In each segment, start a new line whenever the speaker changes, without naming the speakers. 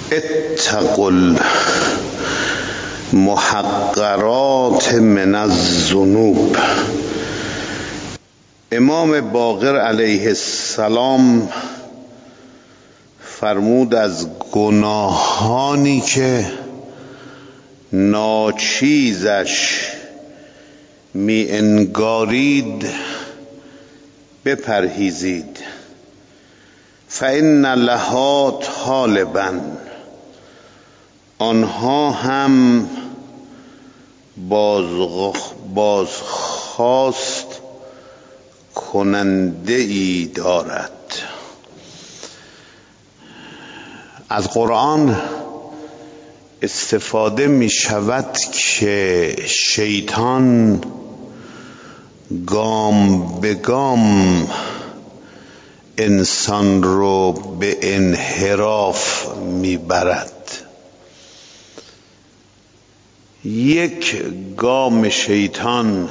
اتقوا المحقرات من الذنوب. امام باقر علیه السلام فرمود از گناهانی که ناچیزش می انگارید بپرهیزید، فإن لها طالبا، آنها هم بازخواست کننده ای دارد. از قرآن استفاده می شود که شیطان گام به گام انسان رو به انحراف می برد. یک گام شیطان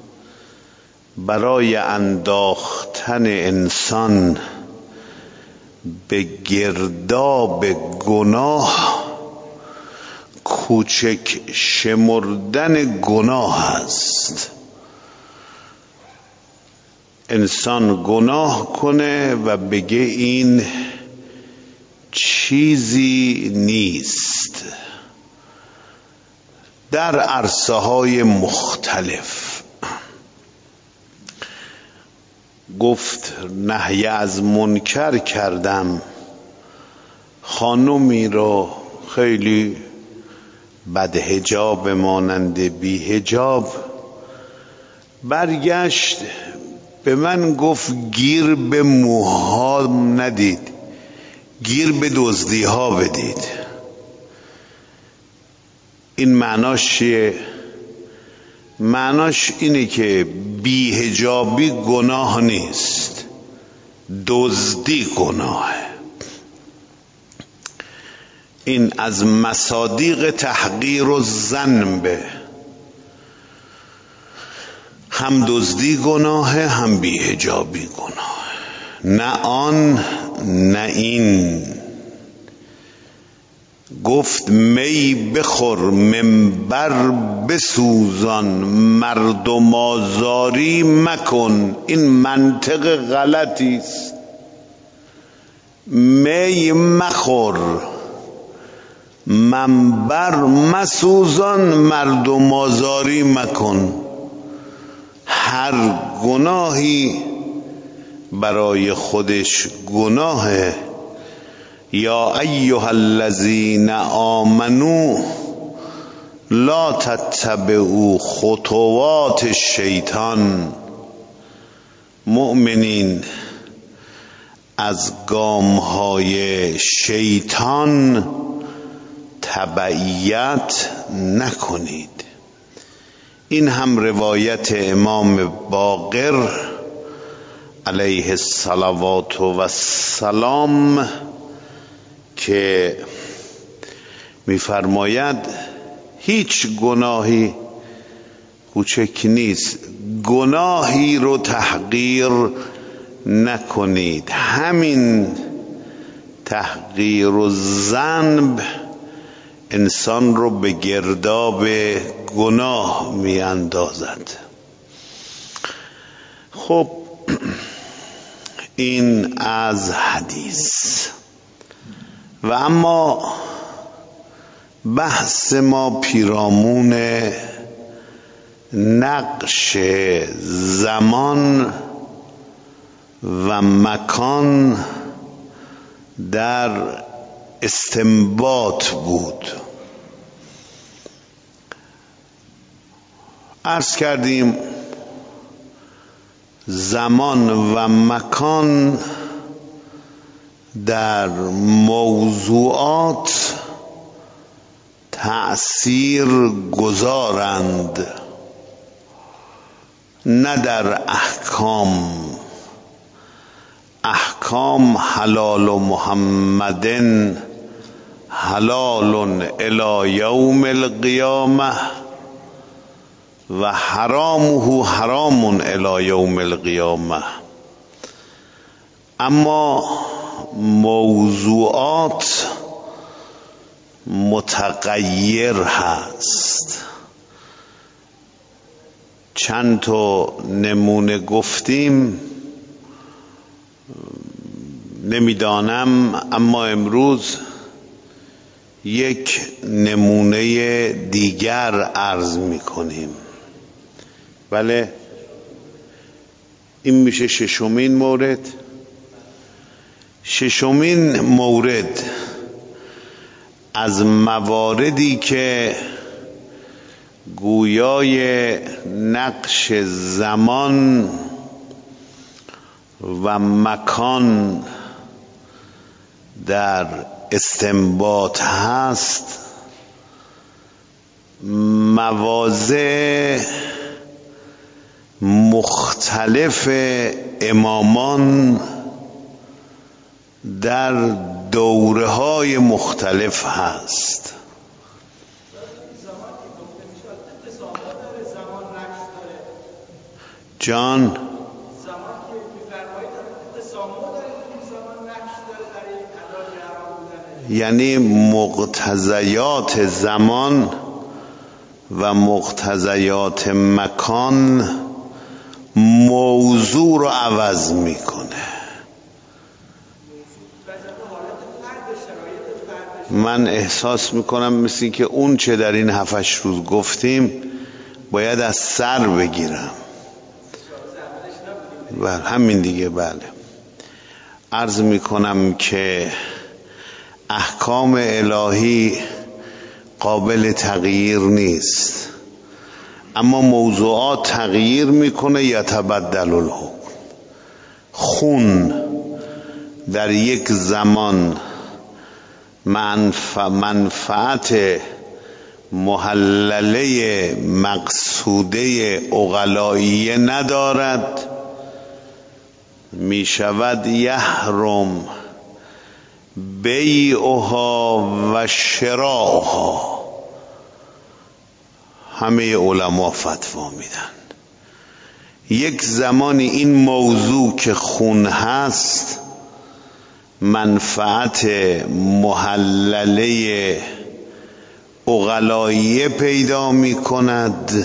برای انداختن انسان به گرداب گناه کوچک شمردن گناه است. انسان گناه کنه و بگه این چیزی نیست. در عرصه های مختلف گفت نهی از منکر کردم، خانمی رو خیلی بد حجاب مانند بی حجاب برگشت به من گفت گیر به موها ندید، گیر به دزدی ها بدید. این معناش چیه؟ معناش اینه که بی حجابی گناه نیست، دزدی گناهه. این از مصادیق تحقیر و ذنبه، هم دزدی گناهه هم بی حجابی گناهه. نه آن نه این. گفت می بخور، منبر بسوزان، مردم آزاری مکن. این منطق غلطی است. می مخور، منبر مسوزان، مردم آزاری مکن. هر گناهی برای خودش گناهه. یا ایها الذین آمنوا لا تتبعوا خطوات الشیطان. مؤمنین از گامهای شیطان تبعیت نکنید. این هم روایت امام باقر علیه الصلوات و السلام که می‌فرماید هیچ گناهی کوچک نیست، گناهی رو تحقیر نکنید. همین تحقیر و ذنب انسان رو به گرداب گناه می اندازد. خب این از حدیث. و اما بحث ما پیرامون نقش زمان و مکان در استنباط بود. عرض کردیم زمان و مکان در موضوعات تأثیر گذارند، نه در احکام. احکام حلال و محمدن حلال الی یوم القیامه و حرامه حرام الی یوم القیامه. اما موضوعات متغیر هست. چند تا نمونه گفتیم، نمیدانم، اما امروز یک نمونه دیگر عرض میکنیم. بله، این میشه ششمین مورد. ششمین مورد از مواردی که گویای نقش زمان و مکان در استنباط هست، مواضع مختلف امامان در دوره‌های مختلف هست. جان یعنی مقتضیات زمان و مقتضیات مکان موضوع رو عوض میکنه. من احساس میکنم مثل که اون چه در این 7-8 روز گفتیم باید از سر بگیرم. بله همین دیگه. بله، عرض میکنم که احکام الهی قابل تغییر نیست، اما موضوعات تغییر میکنه. یتبدل الحکم. خون در یک زمان منفعت محلله مقصوده عقلائیه ندارد، می شود یحرم بیعها و شراها. همه علما فتوا میدن یک زمانی این موضوع که خون هست منفعت محلله عقلائیه پیدا می کند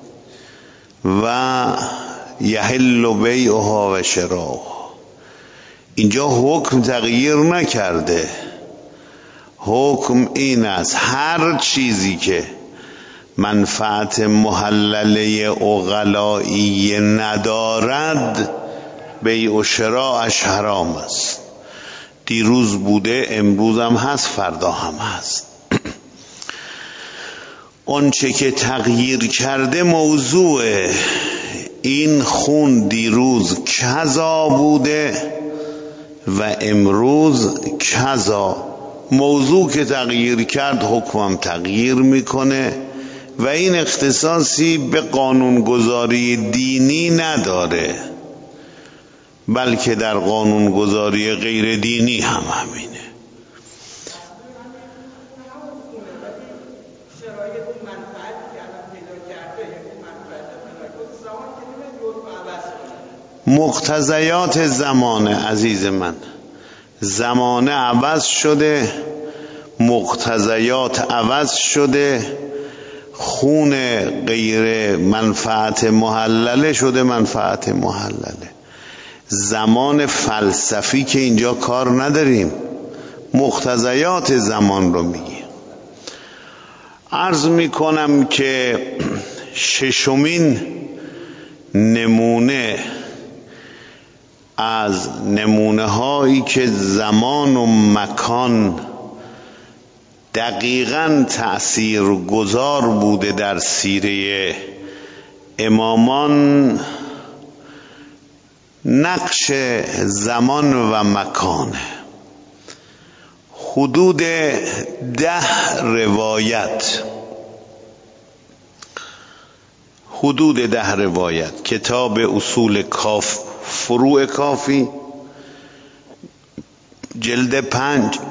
و یحل بیعها و شراها. اینجا حکم تغییر نکرده. حکم این است هر چیزی که منفعت محلله عقلائیه ندارد بیع و شراعش حرام است. دیروز بوده، امروز هم هست، فردا هم هست. آنچه که تغییر کرده موضوع این خون دیروز کذا بوده و امروز کذا. موضوع که تغییر کرد حکمم تغییر میکنه و این اختصاصی به قانونگذاری دینی نداره، بلکه در قانونگذاری غیر دینی هم همینه. مقتضیات زمانه عزیز من، زمانه عوض شده، مقتضیات عوض شده، خون غیر منفعت محلله شده منفعت محلله. زمان فلسفی که اینجا کار نداریم، مقتضیات زمان رو میگیم. عرض میکنم که ششمین نمونه از نمونه هایی که زمان و مکان دقیقاً تأثیر گذار بوده در سیره امامان، نقش زمان و مکان. حدود 10 روایت کتاب اصول کاف فروع کافی جلد 5،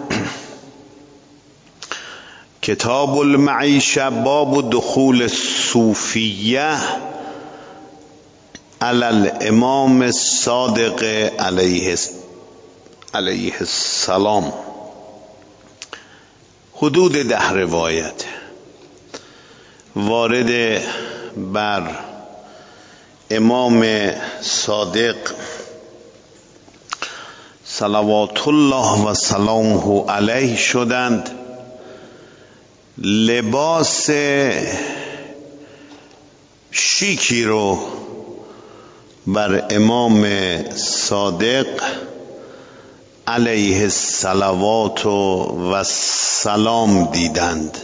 کتاب المعیشه باب دخول صوفیه علی الامام الصادق علیه السلام، حدود 10 روایت وارد بر امام صادق صلوات الله و سلامه علیه شدند. لباس شیکی رو بر امام صادق علیه الصلوات و سلام دیدند،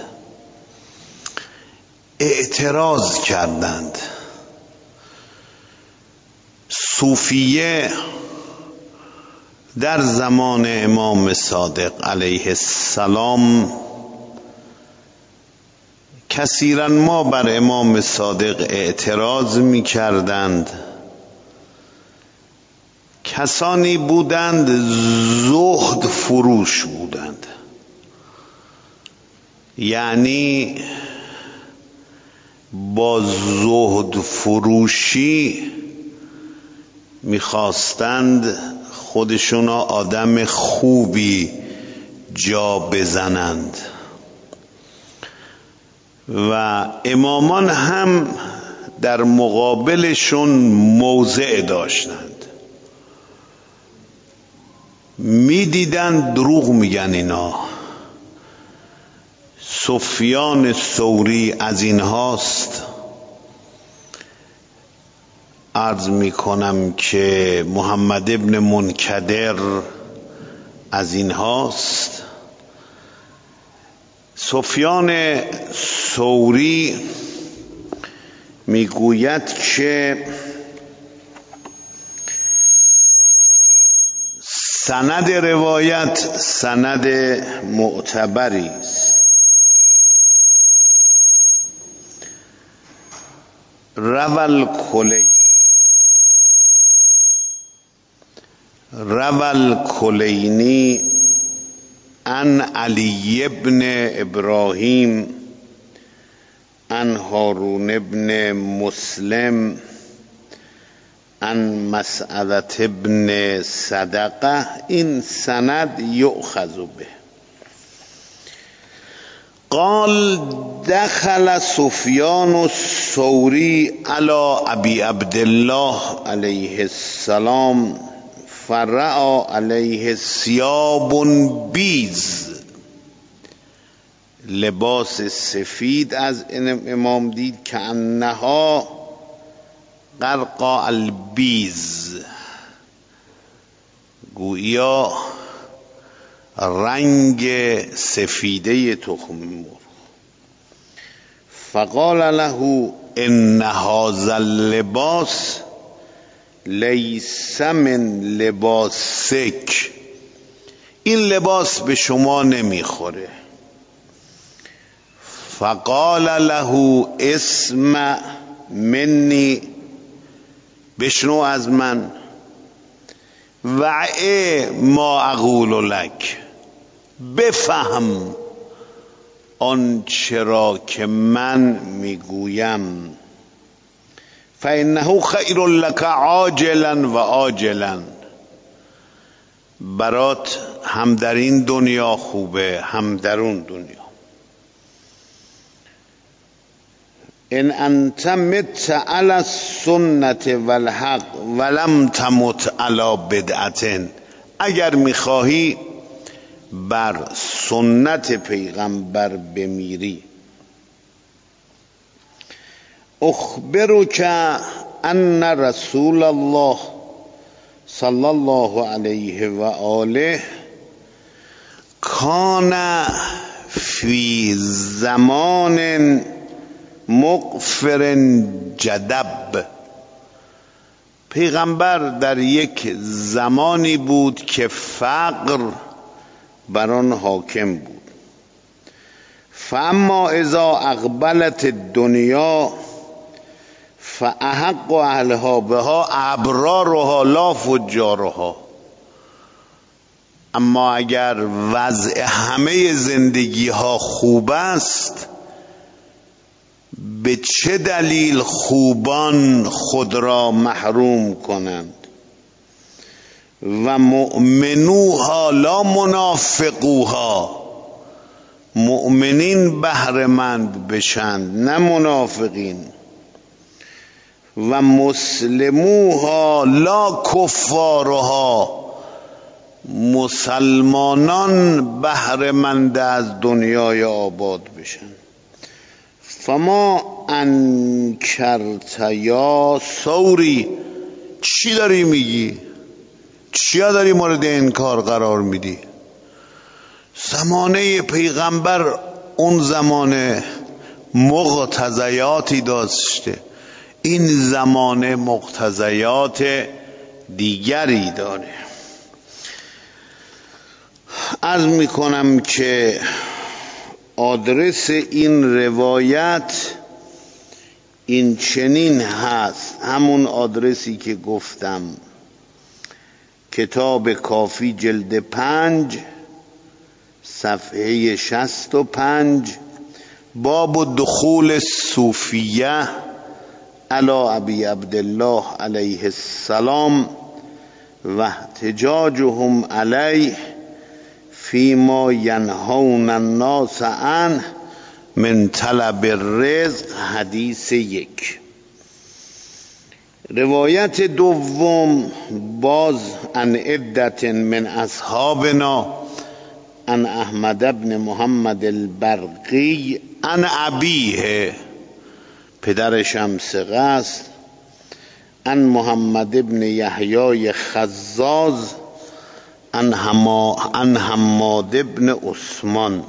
اعتراض کردند. صوفیه در زمان امام صادق علیه السلام کثیرا ما بر امام صادق اعتراض می کردند. کسانی بودند زهد فروش بودند، یعنی با زهد فروشی میخواستند خودشون آدم خوبی جا بزنند و امامان هم در مقابلشون موضع داشتند. میدیدند دروغ میگن اینا. سفیان ثوری از این هاست، عرض میکنم که محمد ابن منکدر از این هاست. سفیان ثوری میگوید که سند روایت سند معتبری است. روى الکلینی عن علی ابن ابراهیم عن هارون ابن مسلم عن مسعدة ابن صدقه. این سند یؤخذ به. قال دخل سفیان الثوری علی ابی عبدالله علیه السلام فرأى علیه ثیاب بیض. لباس سفید از امام دید که انها غرقا البیض، گویا رنگ سفیده تخم مرغ. فقال له ان هذا اللباس لیس من لباسک، این لباس به شما نمیخوره. فقال له اسمع منی، بشنو از من، وعی ما اقول لک، بفهم آن چرا که من میگویم. فانه خیر لک عاجلا و آجلا، برات هم در این دنیا خوبه هم در اون دنیا. ان انت مت علی السنة والحق ولم تمت علی بدعة، اگر میخواهی بر سنت پیغمبر بمیری. اخبرک ان رسول الله صلی الله علیه و آله کان فی زمان مغفر جدب. پیغمبر در یک زمانی بود که فقر بر آن حاکم بود. فاما اذا اقبلت الدنیا فاحق اهلها بها ابرارها لا فجارها. اما اگر وضع همه زندگی ها خوب است، به چه دلیل خوبان خود را محروم کنند؟ و مؤمنوها لا منافقوها، مؤمنین بهره‌مند بشند نه منافقین. و مسلموها لا کفارها، مسلمانان بهره‌مند از دنیای آباد بشن. فما انکرت یا ثوری، چی داری میگی؟ چیا داری مورد انکار قرار میدی؟ زمانه پیغمبر اون زمانه مقتضیاتی داشته، این زمانه مقتضیات دیگری داره. عرض میکنم که آدرس این روایت این چنین هست، همون آدرسی که گفتم، کتاب کافی جلد 5 صفحه 65، باب دخول صوفیه علی ابی عبدالله علیه السلام و احتجاجهم علیه فیما ینهون الناس عنه من طلب الرزق، حدیث 1. روایت دوم باز عن عدت من اصحابنا عن احمد بن محمد البرقی عن ابیه، پدرش هم ثقه است، عن محمد بن یحیی خزاز عن حماد بن عثمان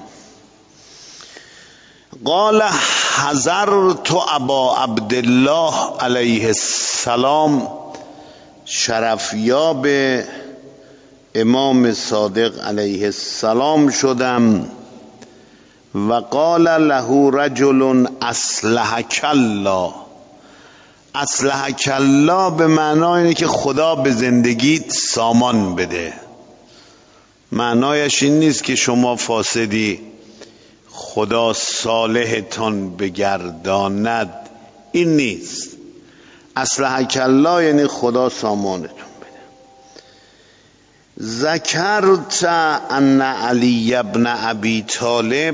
قال حضرت ابا عبدالله علیه السلام، شرفیاب امام صادق علیه السلام شدم. و قال له رجل اصلحک الله، اصلحک الله به معنای اینه که خدا به زندگیت سامان بده. معنایش این نیست که شما فاسدی خدا صالحتان بگرداند، این نیست. اصلحک الله یعنی خدا سامانتون بده. ذکرت ان علی ابن ابی طالب،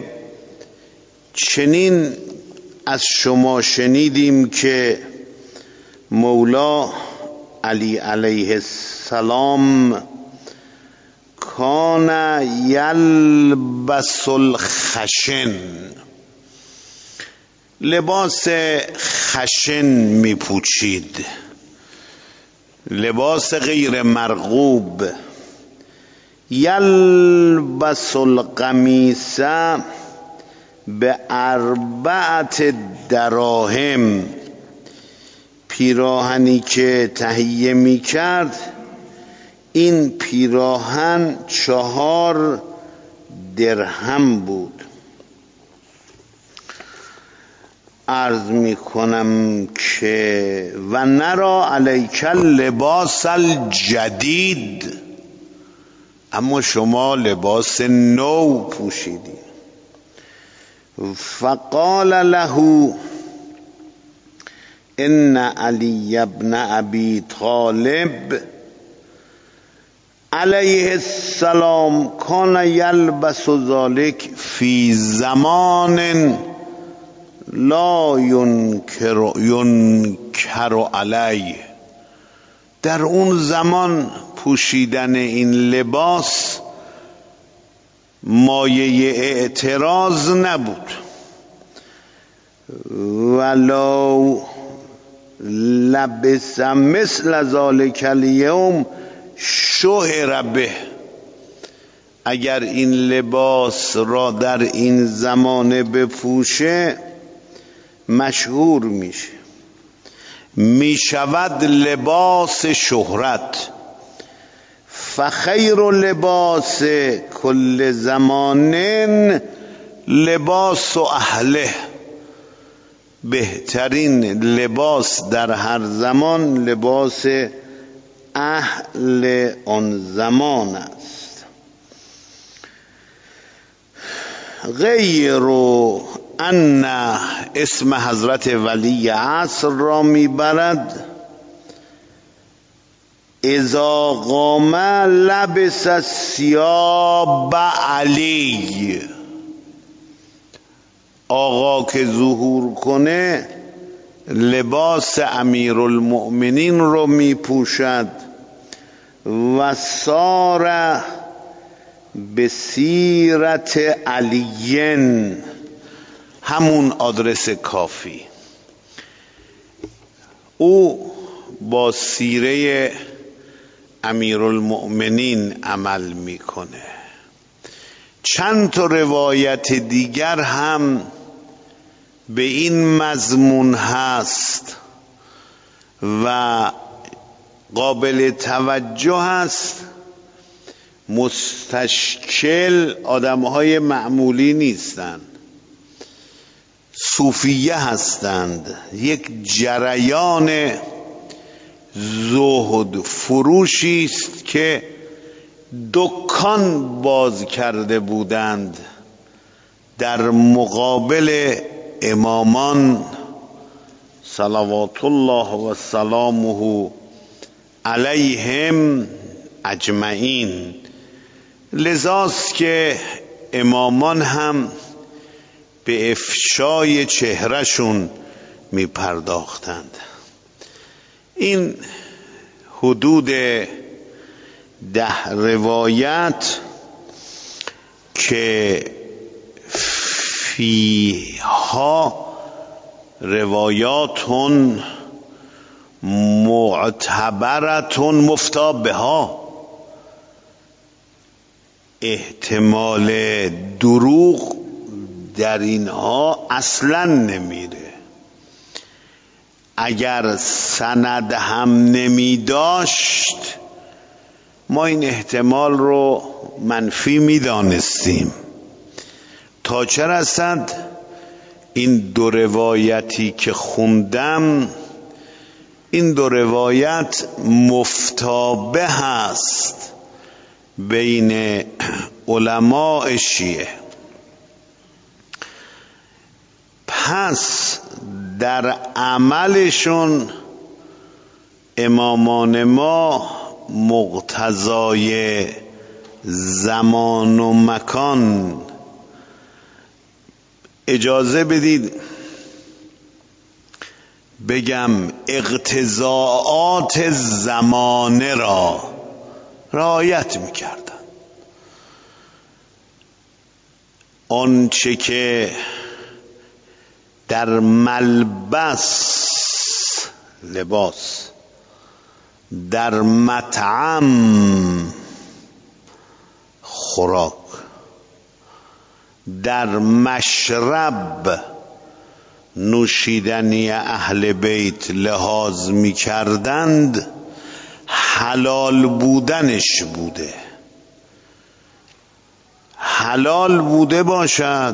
چنین از شما شنیدیم که مولا علی علیه السلام کان یلبس الخشن، لباس خشن می پوشید، لباس غیر مرغوب. یلبس القمیص به 4 دراهم، پیراهنی که تهیه می کرد این پیراهن 4 درهم بود. عرض می کنم که و نرا علیک لباس الجدید، اما شما لباس نو پوشیدی. فقال له ان علی ابن ابی طالب علیه السلام کان یلبس ذلک فی زمان لا ینکر علیه، در اون زمان پوشیدن این لباس مایه اعتراض نبود. ولو لبس مثل ذلک الیوم شهر به، اگر این لباس را در این زمانه بپوشه مشهور میشه، میشود لباس شهرت. فخیر لباس کل زمان لباس اهله، بهترین لباس در هر زمان لباس اهل آن زمان است. غیر ان اسم حضرت ولی عصر را میبرد. اذا قام لبس ثیاب علی، آقا که ظهور کنه لباس امیرالمؤمنین رو می پوشد. و سار به سیرت علیین، همون آدرس کافی، او با سیره امیرالمؤمنین عمل میکنه. چند تا روایت دیگر هم به این مضمون هست و قابل توجه هست. مستشکل آدمهای معمولی نیستند، صوفیه هستند. یک جریان زهد فروشی است که دکان باز کرده بودند در مقابل امامان صلوات الله و سلامه علیهم اجمعین. لذاست که امامان هم به افشای چهرهشون می پرداختند. این حدود 10 روایت که فیها روایاتون معتبرتون مفتا بها، احتمال دروغ در اینها اصلا نمیره. اگر سند هم نمی داشت ما این احتمال رو منفی می دانستیم. تا چه رسد این 2 روایتی که خوندم، این 2 روایت مفتابه هست بین علماء شیعه. پس در عملشون امامان ما مقتضای زمان و مکان، اجازه بدید بگم اقتضاعات زمانه را رعایت میکردن. آنچه که در ملبس لباس، در مطعم خوراک، در مشرب نوشیدنی اهل بیت لحاظ می کردند، حلال بودنش بوده. حلال بوده باشد،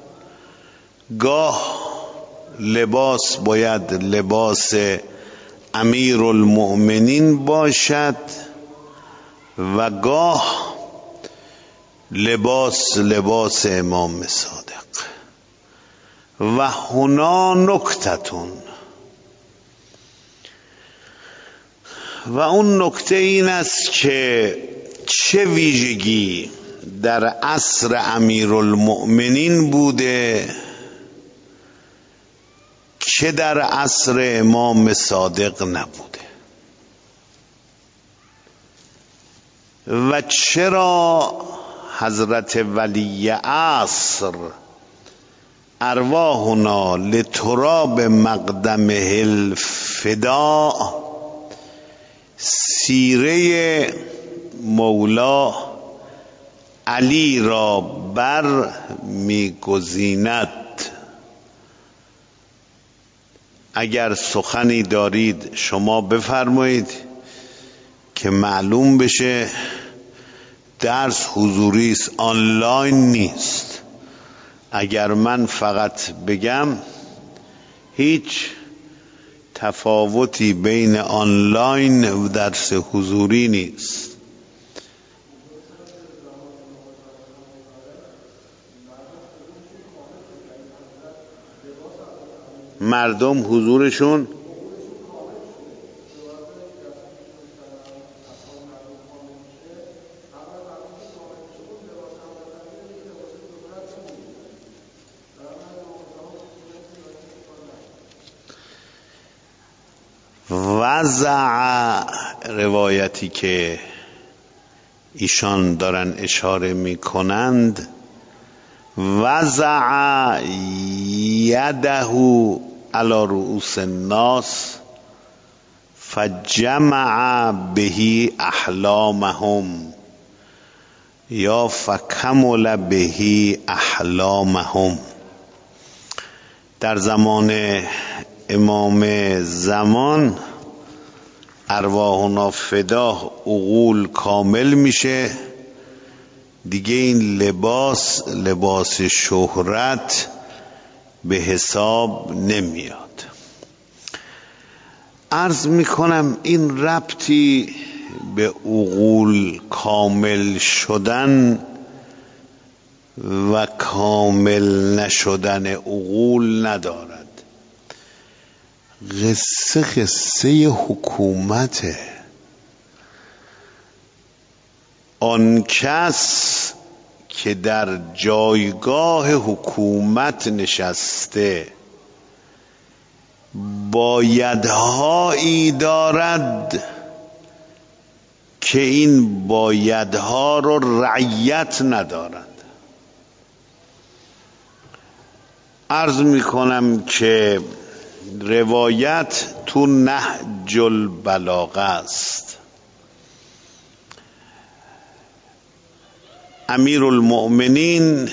گاه لباس باید لباس امیرالمؤمنین باشد و گاه لباس امام صادق. و هنا نکتتون، و اون نکته این است که چه ویژگی در عصر امیرالمؤمنین بوده که در عصر امام صادق نبوده، و چرا حضرت ولی عصر ارواحنا لتراب مقدمه الفداء سیره مولا علی را بر میگزیند. اگر سخنی دارید شما بفرمایید که معلوم بشه. درس حضوری است، آنلاین نیست. اگر من فقط بگم هیچ تفاوتی بین آنلاین و درس حضوری نیست. مردم حضورشون وزع، روایتی که ایشان دارن اشاره می کنند، وزع یده علی رؤوس الناس فجمع به احلامهم یا فکمل به احلامهم. در زمان امام زمان ارواحنا فدا، عقول کامل میشه دیگه، این لباس شهرت به حساب نمیاد. عرض میکنم این ربطی به عقول کامل شدن و کامل نشدن عقول ندارد. قصه حکومته. آن کس که در جایگاه حکومت نشسته بایدهایی دارد که این بایدها رو رعیت ندارد. عرض میکنم که روایت تو نهج البلاغه است. امیر المؤمنین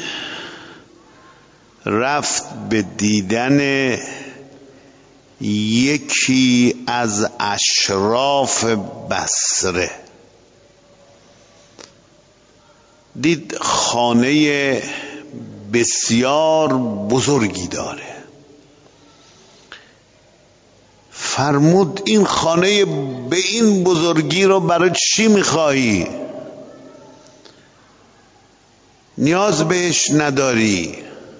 رفت به دیدن یکی از اشراف بصره. دید خانه بسیار بزرگی داره. فرمود این خانه به این بزرگی رو برای چی میخوایی؟ نیاز بهش نداری؟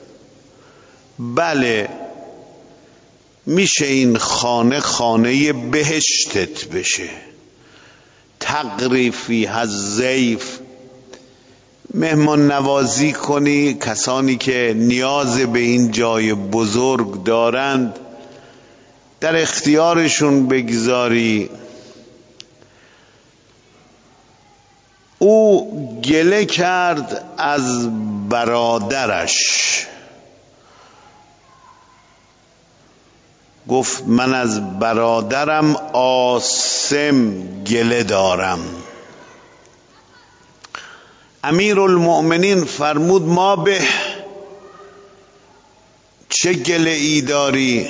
بله، میشه این خانه بهشتت بشه. تقری فیها الضیف، مهمان نوازی کنی، کسانی که نیاز به این جای بزرگ دارند در اختیارشون بگذاری. او گله کرد از برادرش، گفت من از برادرم عاصم گله دارم. امیر المؤمنین فرمود ما به، چه گله ای داری؟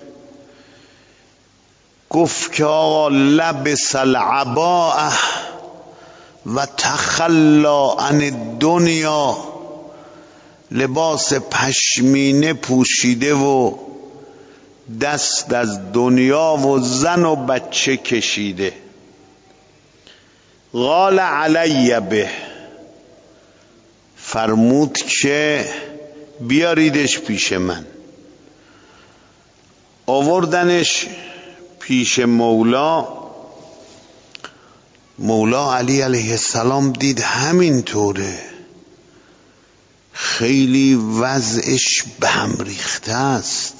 گفت که آقا لبس العباءه و تخلا عن الدنیا، لباس پشمینه پوشیده و دست از دنیا و زن و بچه کشیده. قال علی به، فرمود که بیاریدش پیش من. آوردنش پیش مولا علی علیه السلام. دید همین طوره، خیلی وضعش به هم ریخته است.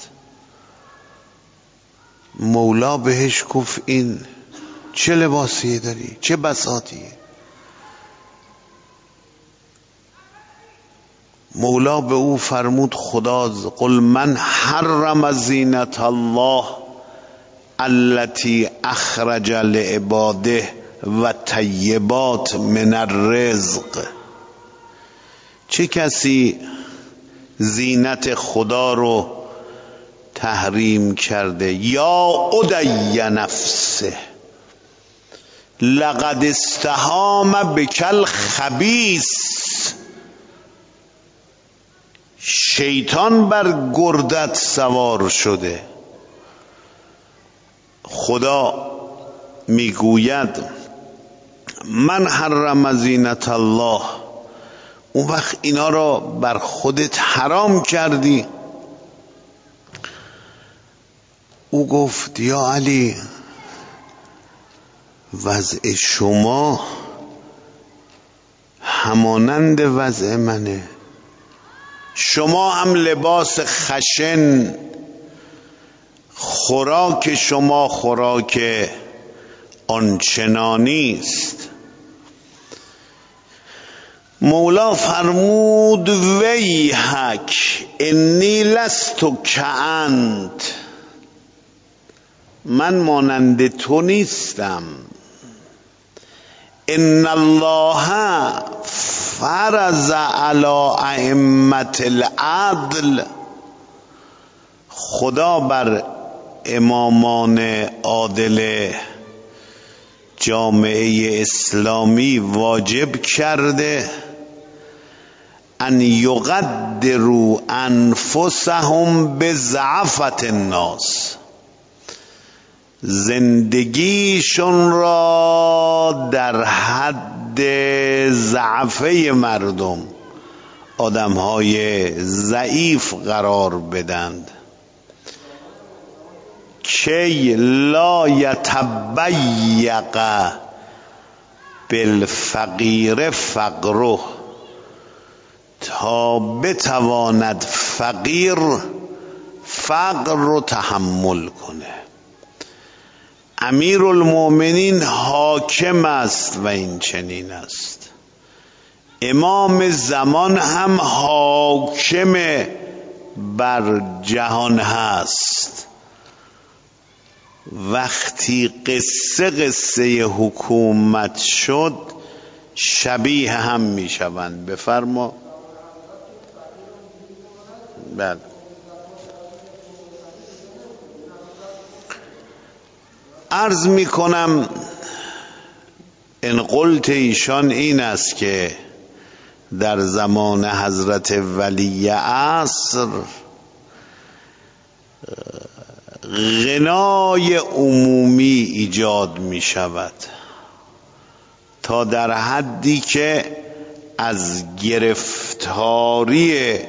مولا بهش گفت این چه لباسی داری؟ چه بساطیه؟ مولا به او فرمود خدا قل من حرم زینت الله التي اخرج لعباده و طیبات من الرزق. چه کسی زینت خدا رو تحریم کرده؟ یا ادی نفسه لقد استهام بکل خبیث. شیطان بر گردت سوار شده. خدا میگوید من حرم زینت الله، اون وقت اینا را بر خودت حرام کردی. او گفت یا علی، وضع شما همانند وضع منه. شما هم لباس خشن خوراک شما خوراک آنچنانی است. مولا فرمود ویحک انی لست کانت، من مانند تو نیستم. ان الله فرض علی ائمه العدل، خدا بر امامان عادل جامعه اسلامی واجب کرده ان یقدروا انفسهم بضعفة الناس، زندگیشون را در حد ضعفه مردم، آدمهای ضعیف قرار بدند. کی لا یتبیق بالفقیر فقره، تا بتواند فقیر فقر رو تحمل کنه. امیر المؤمنین حاکم است و این چنین است، امام زمان هم حاکم بر جهان هست. وقتی قصه حکومت شد شبیه هم می شوند. بفرما. بله. عرض می کنم ان قلت ایشان این است که در زمان حضرت ولی عصر غنای عمومی ایجاد می شود تا در حدی که از گرفتاری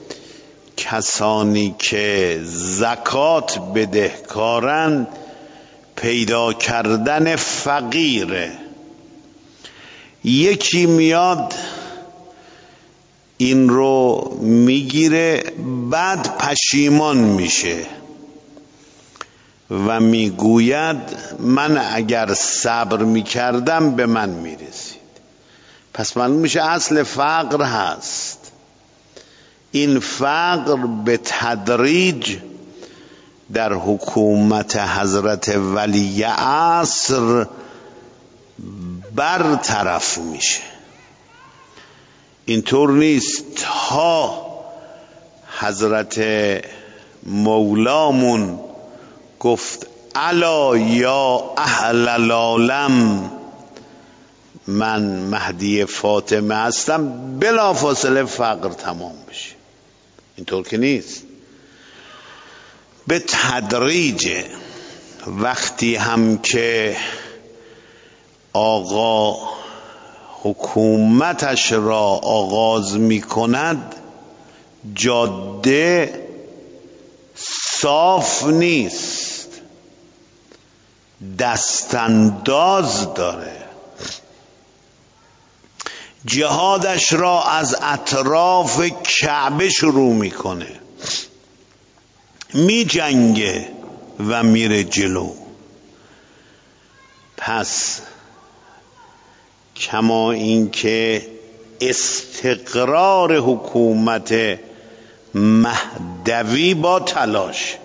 کسانی که زکات بدهکارند پیدا کردن فقیره. یکی میاد این رو میگیره بعد پشیمان میشه و میگوید من اگر صبر میکردم به من میرسید. پس معلوم میشه اصل فقر هست. این فقر به تدریج در حکومت حضرت ولی عصر برطرف میشه. اینطور نیست تا حضرت مولامون گفت الا یا اهل العالم من مهدی فاطمه هستم بلا فاصله فقر تمام بشه. اینطور که نیست. به تدریج وقتی هم که آقا حکومتش را آغاز می کند جاده صاف نیست، دستانداز داره. جهادش را از اطراف کعبه شروع میکنه، می جنگه و میره جلو. پس کما اینکه استقرار حکومت مهدوی با تلاش،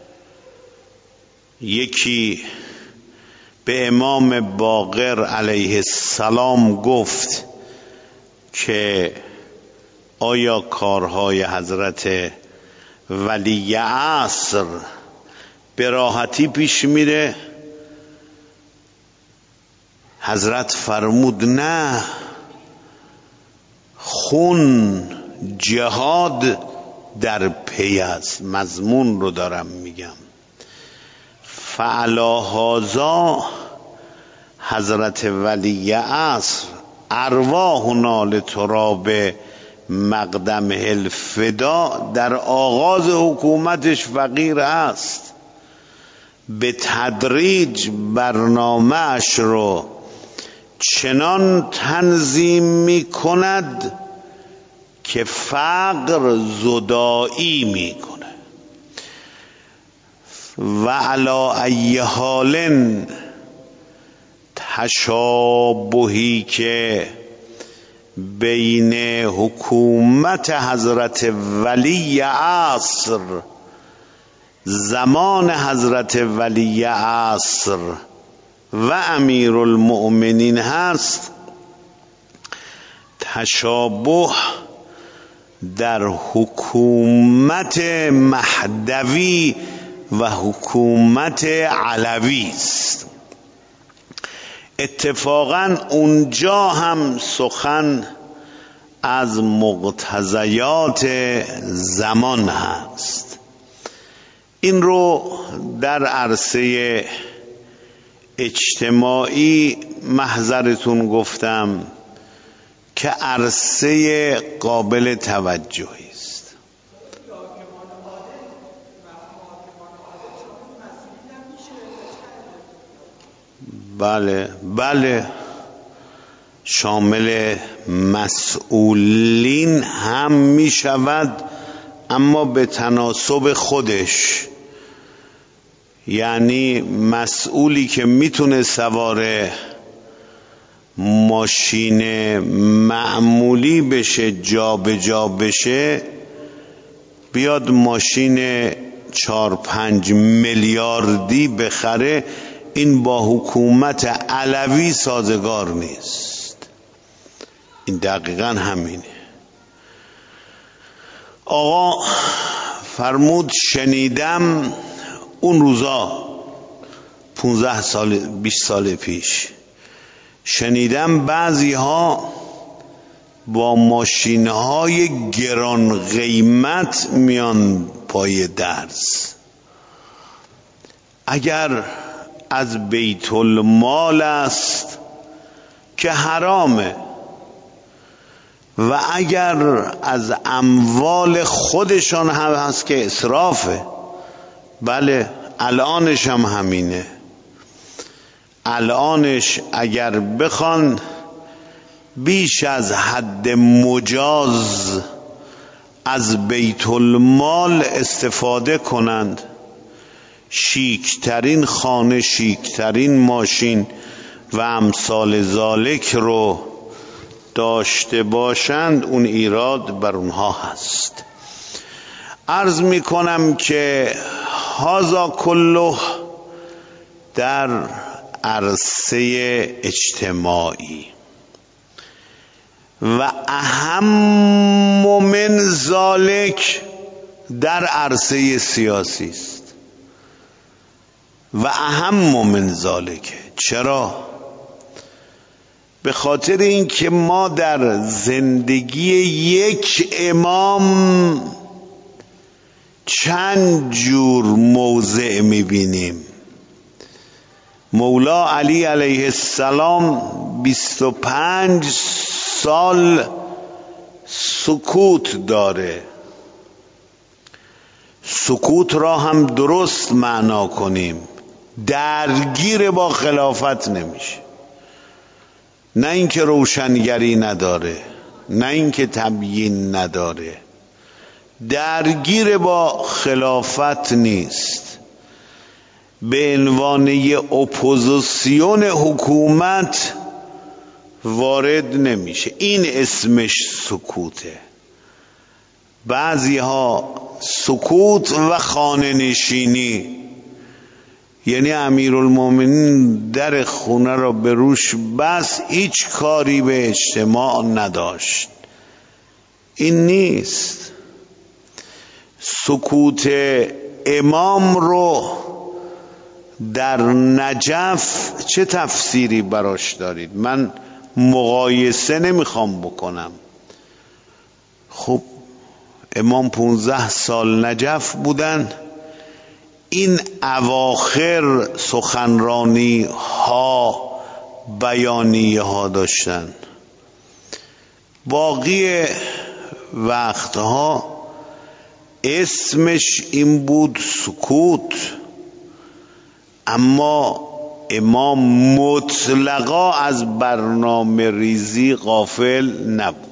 یکی به امام باقر علیه السلام گفت که آیا کارهای حضرت ولی عصر به راحتی پیش میره؟ حضرت فرمود نه، خون جهاد در پی است. مضمون رو دارم میگم. فعلا هازا حضرت ولی عصر ارواحنا لتراب مقدم الفدا در آغاز حکومتش فقیر است. به تدریج برنامه اش رو چنان تنظیم می کند که فقر زدایی می کنه. و علی ای حال تشابهی که بین حکومت حضرت ولی عصر، زمان حضرت ولی عصر و امیر المؤمنین هست، تشابه در حکومت مهدوی و حکومت علوی است. اتفاقا اونجا هم سخن از مقتضیات زمان هست. این رو در عرصه اجتماعی محضرتون گفتم که عرصه قابل توجهی است. بله شامل مسئولین هم می شود، اما به تناسب خودش. یعنی مسئولی که میتونه سوار ماشین معمولی بشه، جا به جا بشه، بیاد ماشین 4-5 میلیاردی بخره، این با حکومت علوی سازگار نیست. این دقیقاً همینه. آقا فرمود شنیدم اون روزا 15 سال 20 سال پیش، شنیدم بعضی ها با ماشین‌های گران قیمت میان پای درس. اگر از بیت المال است که حرامه، و اگر از اموال خودشان هم هست که اسرافه. بله الانش هم همینه. الانش اگر بخوان بیش از حد مجاز از بیت المال استفاده کنند، شیکترین خانه، شیکترین ماشین و امثال ذالک رو داشته باشند، اون ایراد بر اونها هست. عرض می کنم که هذا کله در عرصه اجتماعی، و اهم من ذالک در عرصه سیاسی است. و اهم من ذالک. چرا؟ به خاطر این که ما در زندگی یک امام چند جور موضع میبینیم. مولا علی علیه السلام 25 سال سکوت داره. سکوت را هم درست معنا کنیم، درگیر با خلافت نمیشه. نه اینکه روشنگری نداره، نه اینکه تبیین نداره، درگیر با خلافت نیست. به عنوان اپوزیسیون حکومت وارد نمیشه. این اسمش سکوته. بعضی ها سکوت و خانه نشینی، یعنی امیرالمومنین در خونه را به روش بس، هیچ کاری به اجتماع نداشت. این نیست. سکوت امام رو در نجف چه تفسیری براش دارید؟ من مقایسه نمیخوام بکنم. خب امام 15 سال نجف بودن، این اواخر سخنرانی ها، بیانیه ها داشتن. باقی وقتها اسمش این بود سکوت. اما امام مطلقا از برنامه ریزی غافل نبود.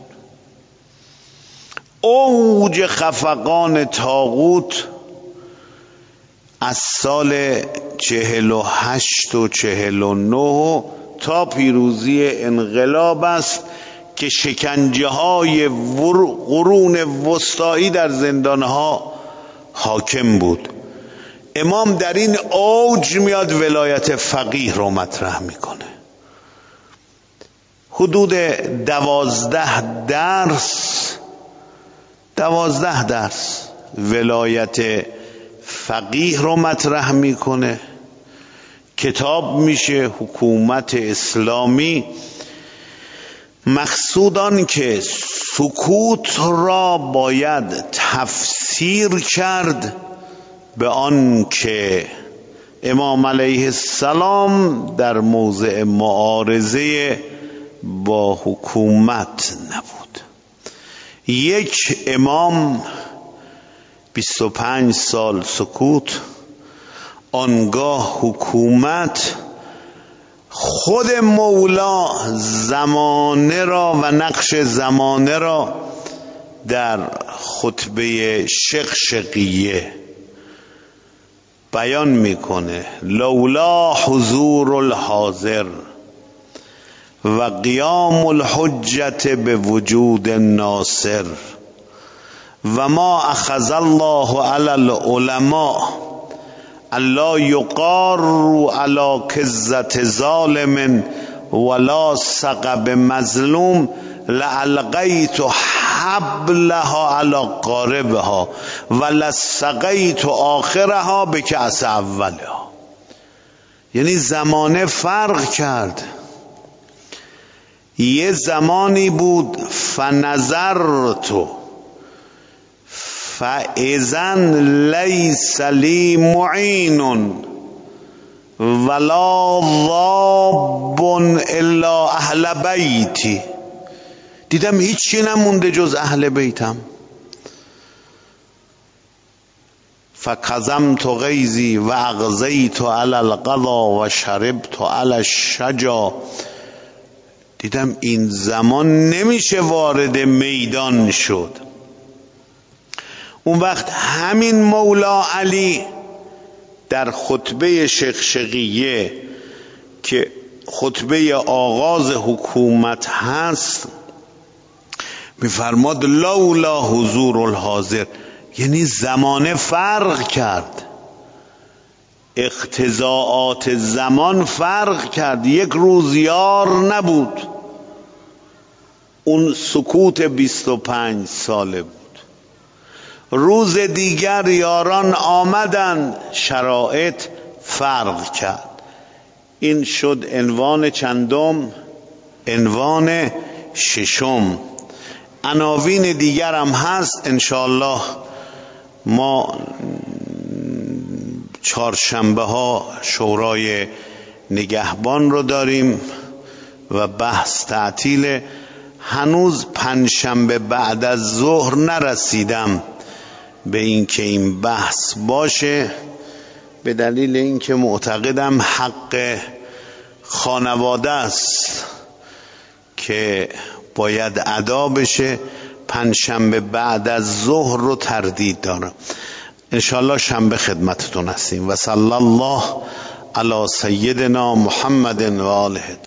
اوج خفقان طاغوت از سال 48 و 49 تا پیروزی انقلاب است که شکنجه های قرون وسطایی در زندانها حاکم بود. امام در این اوج میاد ولایت فقیه رو مطرح میکنه. حدود 12 درس ولایت فقیه رو مطرح میکنه. کتاب میشه حکومت اسلامی. مقصود آن که سکوت را باید تفسیر کرد به آن که امام علیه السلام در موضع معارضه با حکومت نبود. یک امام 25 سال سکوت، آنگاه حکومت. خود مولا زمانه را و نقش زمانه را در خطبه شقشقیه بیان میکنه. لولا حضور الحاضر و قیام الحجت به وجود ناصر و ما اخذ الله علی العلماء الا یقاروا علی کزة ظالم ولا سقب مظلوم لالقیت حبلها علی قاربها ولسقیت آخرها بکأس اولها. یعنی زمانه فرق کرد. یه زمانی بود فنظرت فاذن لیس لی معین ولا ضاب الا اهل بیتی. دیدم هیچی نمونده جز اهل بیتم. فکظمت غیظی و اغزیت علی القضا و شربت علی الشجا. دیدم این زمان نمیشه وارد میدان شد. اون وقت همین مولا علی در خطبه شقشقیه که خطبه آغاز حکومت هست میفرماد لولا حضور الحاضر، یعنی زمانه فرق کرد، اقتضاعات زمان فرق کرد. یک روز یار نبود، اون سکوت 25 ساله بود. روز دیگر یاران آمدند، شرایط فرق کرد. این شد عنوان چندم؟ عنوان ششم. عناوین دیگر هم هست انشاءالله. ما چهارشنبه ها شورای نگهبان رو داریم و بحث تعطیل. هنوز پنجشنبه بعد از ظهر نرسیدم به اینکه این بحث باشه، به دلیل اینکه معتقدم حق خانواده است که باید ادا بشه. پنجشنبه بعد از ظهر رو تردید دارم. انشاءالله شنبه خدمتتون هستیم. و صلی الله علی سیدنا محمد و آله.